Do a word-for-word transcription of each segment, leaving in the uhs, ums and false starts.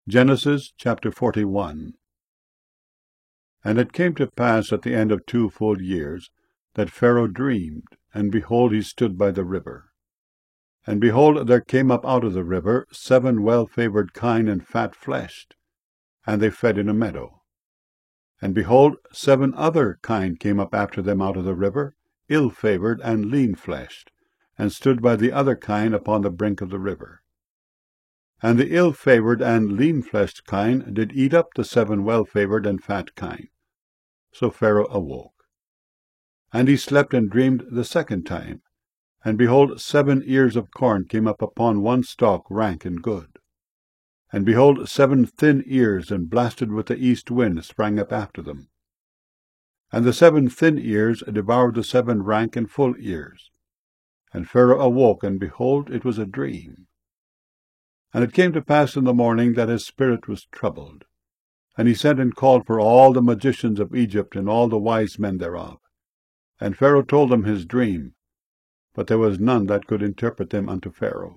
Genesis chapter forty-one. And it came to pass at the end of two full years, that Pharaoh dreamed, and behold, he stood by the river. And behold, there came up out of the river seven well-favoured kine and fat-fleshed, and they fed in a meadow. And behold, seven other kine came up after them out of the river, ill-favoured and lean-fleshed, and stood by the other kine upon the brink of the river. And the ill-favoured and lean-fleshed kine did eat up the seven well-favoured and fat kine. So Pharaoh awoke. And he slept and dreamed the second time. And behold, seven ears of corn came up upon one stalk, rank and good. And behold, seven thin ears, and blasted with the east wind, sprang up after them. And the seven thin ears devoured the seven rank and full ears. And Pharaoh awoke, and behold, it was a dream. And it came to pass in the morning that his spirit was troubled. And he sent and called for all the magicians of Egypt, and all the wise men thereof. And Pharaoh told them his dream, but there was none that could interpret them unto Pharaoh.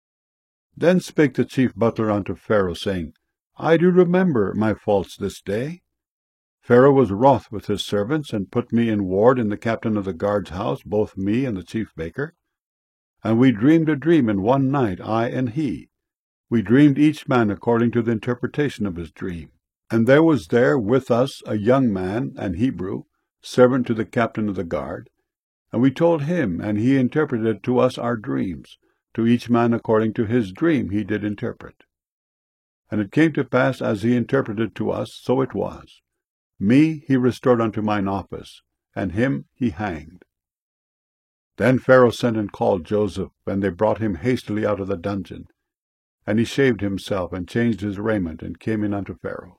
Then spake the chief butler unto Pharaoh, saying, I do remember my faults this day. Pharaoh was wroth with his servants, and put me in ward in the captain of the guard's house, both me and the chief baker. And we dreamed a dream in one night, I and he. We dreamed each man according to the interpretation of his dream. And there was there with us a young man, an Hebrew, servant to the captain of the guard. And we told him, and he interpreted to us our dreams. To each man according to his dream he did interpret. And it came to pass, as he interpreted to us, so it was. Me he restored unto mine office, and him he hanged. Then Pharaoh sent and called Joseph, and they brought him hastily out of the dungeon. And he shaved himself, and changed his raiment, and came in unto Pharaoh.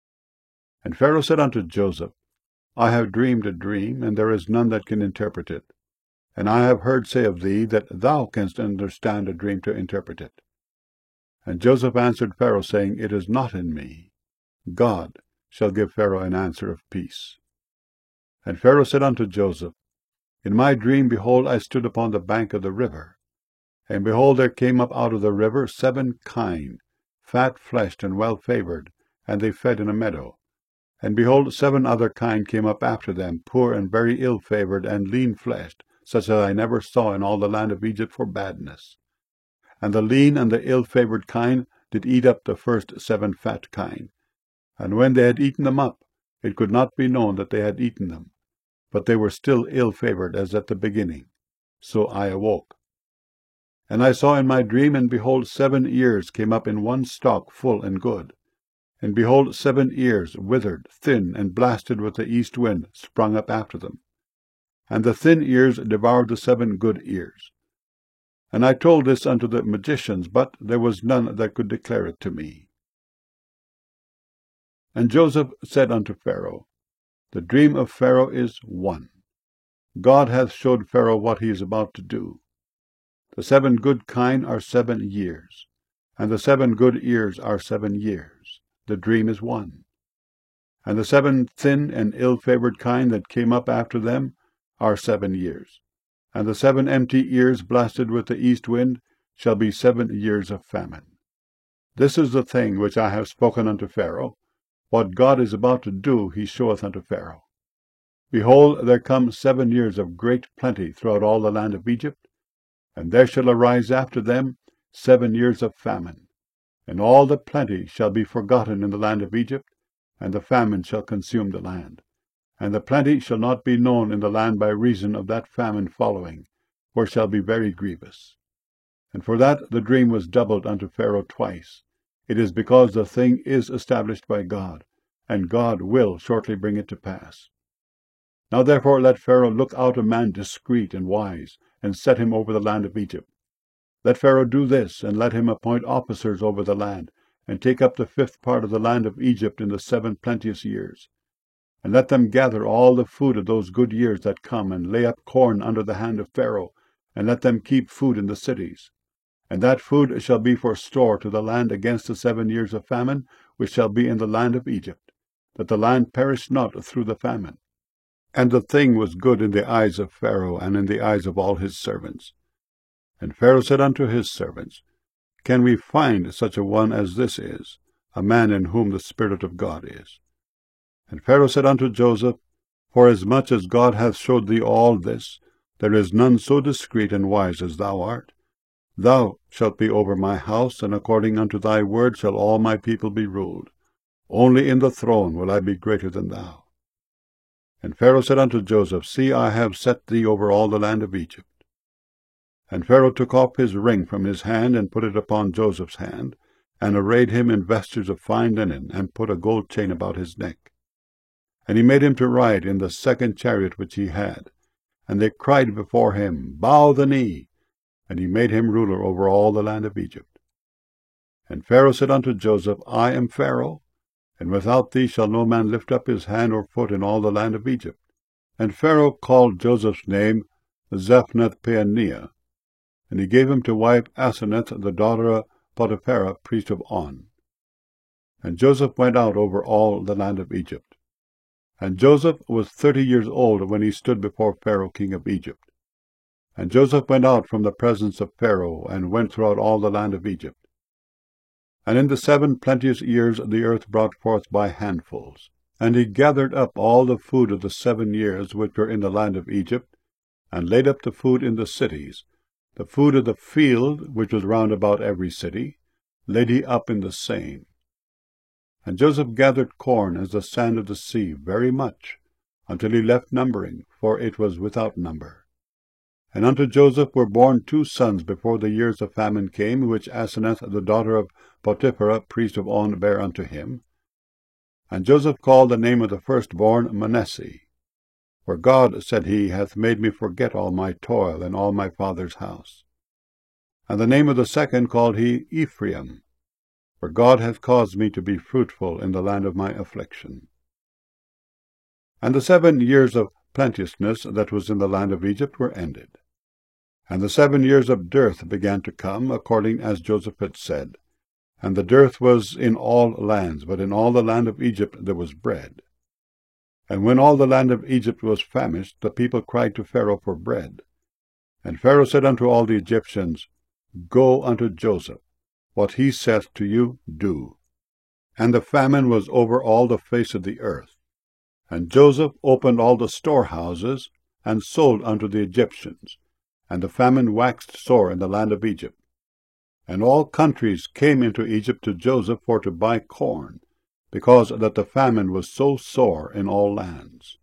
And Pharaoh said unto Joseph, I have dreamed a dream, and there is none that can interpret it. And I have heard say of thee, that thou canst understand a dream to interpret it. And Joseph answered Pharaoh, saying, It is not in me. God shall give Pharaoh an answer of peace. And Pharaoh said unto Joseph, In my dream, behold, I stood upon the bank of the river. And behold, there came up out of the river seven kine, fat-fleshed and well-favoured, and they fed in a meadow. And behold, seven other kine came up after them, poor and very ill-favoured and lean-fleshed, such as I never saw in all the land of Egypt for badness. And the lean and the ill-favoured kine did eat up the first seven fat kine. And when they had eaten them up, it could not be known that they had eaten them, but they were still ill-favoured as at the beginning. So I awoke. And I saw in my dream, and behold, seven ears came up in one stalk, full and good. And behold, seven ears, withered, thin, and blasted with the east wind, sprung up after them. And the thin ears devoured the seven good ears. And I told this unto the magicians, but there was none that could declare it to me. And Joseph said unto Pharaoh, The dream of Pharaoh is one. God hath showed Pharaoh what he is about to do. The seven good kine are seven years, and the seven good ears are seven years. The dream is one. And the seven thin and ill-favoured kine that came up after them are seven years. And the seven empty ears blasted with the east wind shall be seven years of famine. This is the thing which I have spoken unto Pharaoh. What God is about to do he showeth unto Pharaoh. Behold, there come seven years of great plenty throughout all the land of Egypt, and there shall arise after them seven years of famine. And all the plenty shall be forgotten in the land of Egypt, and the famine shall consume the land. And the plenty shall not be known in the land by reason of that famine following, for it shall be very grievous. And for that the dream was doubled unto Pharaoh twice. It is because the thing is established by God, and God will shortly bring it to pass. Now therefore let Pharaoh look out a man discreet and wise, and set him over the land of Egypt. Let Pharaoh do this, and let him appoint officers over the land, and take up the fifth part of the land of Egypt in the seven plenteous years. And let them gather all the food of those good years that come, and lay up corn under the hand of Pharaoh, and let them keep food in the cities. And that food shall be for store to the land against the seven years of famine, which shall be in the land of Egypt, that the land perish not through the famine. And the thing was good in the eyes of Pharaoh, and in the eyes of all his servants. And Pharaoh said unto his servants, Can we find such a one as this is, a man in whom the Spirit of God is. And Pharaoh said unto Joseph, Forasmuch as God hath showed thee all this, there is none so discreet and wise as thou art. Thou shalt be over my house, and according unto thy word shall all my people be ruled. Only in the throne will I be greater than thou. And Pharaoh said unto Joseph, See, I have set thee over all the land of Egypt. And Pharaoh took off his ring from his hand, and put it upon Joseph's hand, and arrayed him in vestures of fine linen, and put a gold chain about his neck. And he made him to ride in the second chariot which he had. And they cried before him, Bow the knee. And he made him ruler over all the land of Egypt. And Pharaoh said unto Joseph, I am Pharaoh, and without thee shall no man lift up his hand or foot in all the land of Egypt. And Pharaoh called Joseph's name Zaphnath-Paaneah, and he gave him to wife Asenath, the daughter of Potiphera, priest of On. And Joseph went out over all the land of Egypt. And Joseph was thirty years old when he stood before Pharaoh king of Egypt. And Joseph went out from the presence of Pharaoh, and went throughout all the land of Egypt. And in the seven plenteous years the earth brought forth by handfuls. And he gathered up all the food of the seven years which were in the land of Egypt, and laid up the food in the cities. The food of the field, which was round about every city, laid he up in the same. And Joseph gathered corn as the sand of the sea, very much, until he left numbering, for it was without number. And unto Joseph were born two sons before the years of famine came, which Asenath, the daughter of Potiphera, priest of On, bare unto him. And Joseph called the name of the firstborn Manasseh. For God, said he, hath made me forget all my toil and all my father's house. And the name of the second called he Ephraim. For God hath caused me to be fruitful in the land of my affliction. And the seven years of plenteousness that was in the land of Egypt were ended. And the seven years of dearth began to come, according as Joseph had said. And the dearth was in all lands, but in all the land of Egypt there was bread. And when all the land of Egypt was famished, the people cried to Pharaoh for bread. And Pharaoh said unto all the Egyptians, Go unto Joseph. What he saith to you, do. And the famine was over all the face of the earth. And Joseph opened all the storehouses, and sold unto the Egyptians. And the famine waxed sore in the land of Egypt. And all countries came into Egypt to Joseph for to buy corn, because that the famine was so sore in all lands.